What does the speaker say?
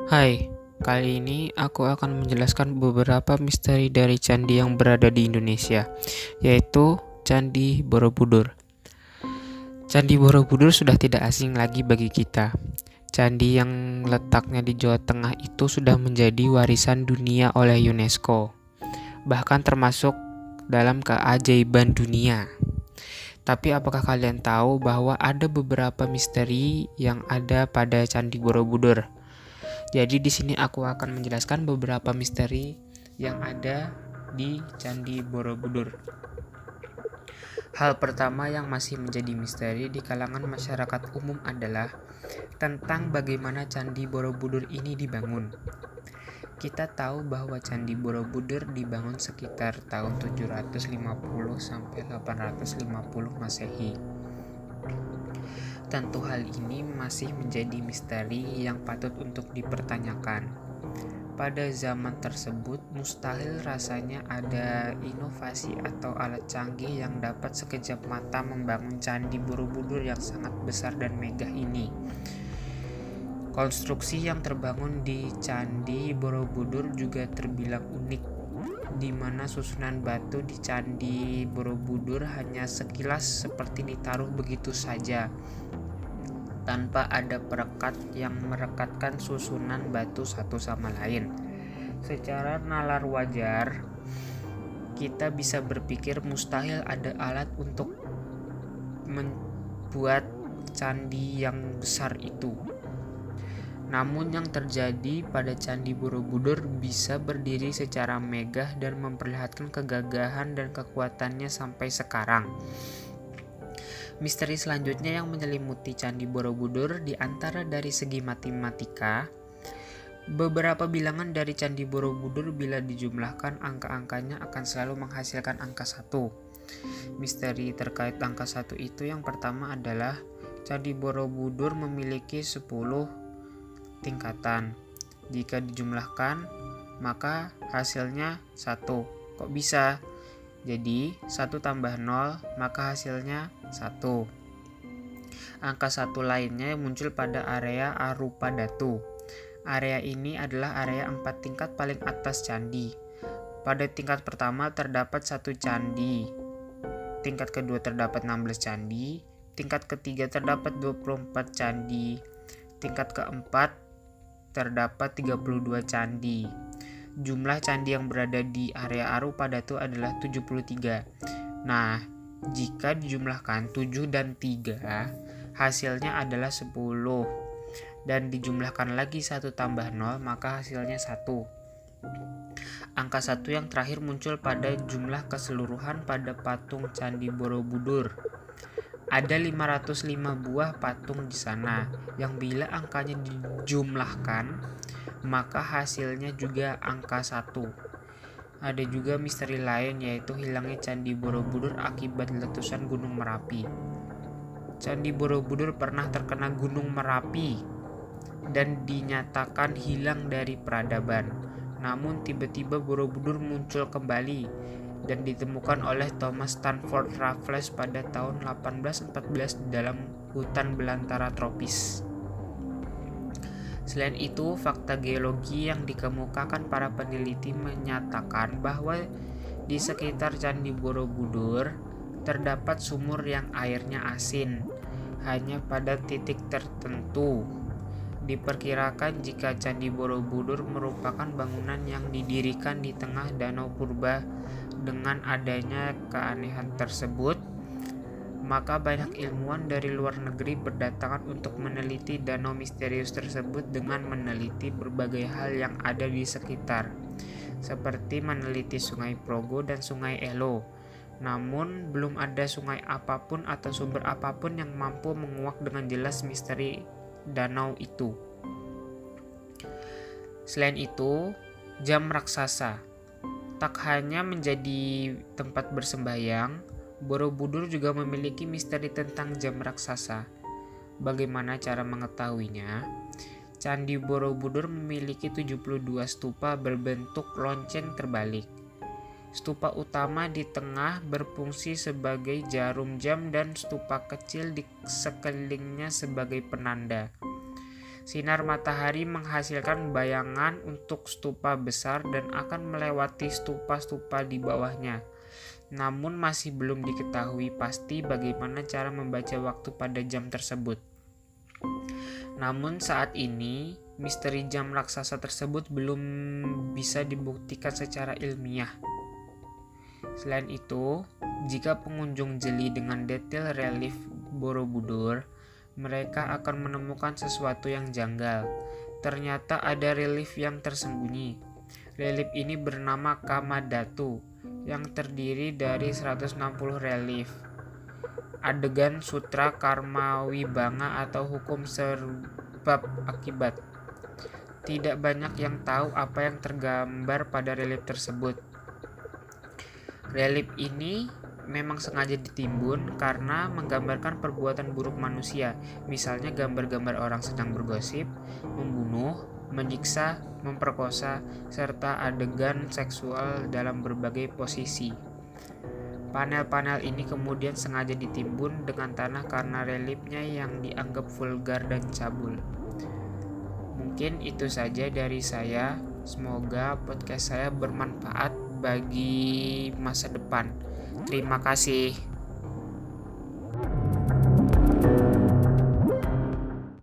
Hai, kali ini aku akan menjelaskan beberapa misteri dari candi yang berada di Indonesia, yaitu Candi Borobudur. Candi Borobudur sudah tidak asing lagi bagi kita. Candi yang letaknya di Jawa Tengah itu sudah menjadi warisan dunia oleh UNESCO, bahkan termasuk dalam keajaiban dunia. Tapi apakah kalian tahu bahwa ada beberapa misteri yang ada pada Candi Borobudur? Jadi di sini aku akan menjelaskan beberapa misteri yang ada di Candi Borobudur. Hal pertama yang masih menjadi misteri di kalangan masyarakat umum adalah tentang bagaimana Candi Borobudur ini dibangun. Kita tahu bahwa Candi Borobudur dibangun sekitar tahun 750 sampai 850 Masehi. Tentu hal ini masih menjadi misteri yang patut untuk dipertanyakan. Pada zaman tersebut, mustahil rasanya ada inovasi atau alat canggih yang dapat sekejap mata membangun Candi Borobudur yang sangat besar dan megah ini. Konstruksi yang terbangun di Candi Borobudur juga terbilang unik, di mana susunan batu di Candi Borobudur hanya sekilas seperti ditaruh begitu saja, tanpa ada perekat yang merekatkan susunan batu satu sama lain. Secara nalar wajar, kita bisa berpikir mustahil ada alat untuk membuat candi yang besar itu. Namun yang terjadi pada Candi Borobudur bisa berdiri secara megah dan memperlihatkan kegagahan dan kekuatannya sampai sekarang. Misteri selanjutnya yang menyelimuti Candi Borobudur di antara dari segi matematika. Beberapa bilangan dari Candi Borobudur bila dijumlahkan angka-angkanya akan selalu menghasilkan angka 1. Misteri terkait angka 1 itu yang pertama adalah Candi Borobudur memiliki 10 tingkatan. Jika dijumlahkan maka hasilnya 1. Kok bisa? Jadi 1 tambah 0 maka hasilnya 1. Angka 1 lainnya muncul pada area arupa datu. Area ini adalah area 4 tingkat paling atas candi. Pada tingkat pertama terdapat 1 candi. Tingkat kedua terdapat 16 candi. Tingkat ketiga terdapat 24 candi. Tingkat keempat terdapat 32 candi. Jumlah candi yang berada di area arupa datu adalah 73. Nah, jika dijumlahkan 7 dan 3, hasilnya adalah 10. Dan dijumlahkan lagi 1 tambah 0, maka hasilnya 1. Angka 1 yang terakhir muncul pada jumlah keseluruhan pada patung Candi Borobudur. Ada 505 buah patung di sana, yang bila angkanya dijumlahkan maka hasilnya juga angka 1. Ada juga misteri lain, yaitu hilangnya Candi Borobudur akibat letusan Gunung Merapi. Candi Borobudur pernah terkena Gunung Merapi dan dinyatakan hilang dari peradaban. Namun tiba-tiba Borobudur muncul kembali dan ditemukan oleh Thomas Stanford Raffles pada tahun 1814 di dalam hutan belantara tropis. Selain itu, fakta geologi yang dikemukakan para peneliti menyatakan bahwa di sekitar Candi Borobudur terdapat sumur yang airnya asin hanya pada titik tertentu. Diperkirakan jika Candi Borobudur merupakan bangunan yang didirikan di tengah danau purba. Dengan adanya keanehan tersebut, maka banyak ilmuwan dari luar negeri berdatangan untuk meneliti danau misterius tersebut dengan meneliti berbagai hal yang ada di sekitar, seperti meneliti Sungai Progo dan Sungai Elo. Namun, belum ada sungai apapun atau sumber apapun yang mampu menguak dengan jelas misteri danau itu. Selain itu, jam raksasa tak hanya menjadi tempat bersembayang. Borobudur juga memiliki misteri tentang jam raksasa. Bagaimana cara mengetahuinya? Candi Borobudur memiliki 72 stupa berbentuk lonceng terbalik. Stupa utama di tengah berfungsi sebagai jarum jam dan stupa kecil di sekelilingnya sebagai penanda. Sinar matahari menghasilkan bayangan untuk stupa besar dan akan melewati stupa-stupa di bawahnya. Namun masih belum diketahui pasti bagaimana cara membaca waktu pada jam tersebut. Namun saat ini, misteri jam raksasa tersebut belum bisa dibuktikan secara ilmiah. Selain itu, jika pengunjung jeli dengan detail relief Borobudur, mereka akan menemukan sesuatu yang janggal. Ternyata ada relief yang tersembunyi. Relief ini bernama Kamadhatu, yang terdiri dari 160 relief. Adegan Sutra Karma Wibanga atau hukum sebab akibat. Tidak banyak yang tahu apa yang tergambar pada relief tersebut. Relief ini memang sengaja ditimbun karena menggambarkan perbuatan buruk manusia, misalnya gambar-gambar orang sedang bergosip, membunuh, menyiksa, memperkosa, serta adegan seksual dalam berbagai posisi. Panel-panel ini kemudian sengaja ditimbun dengan tanah karena reliefnya yang dianggap vulgar dan cabul. Mungkin itu saja dari saya. Semoga podcast saya bermanfaat bagi masa depan. Terima kasih.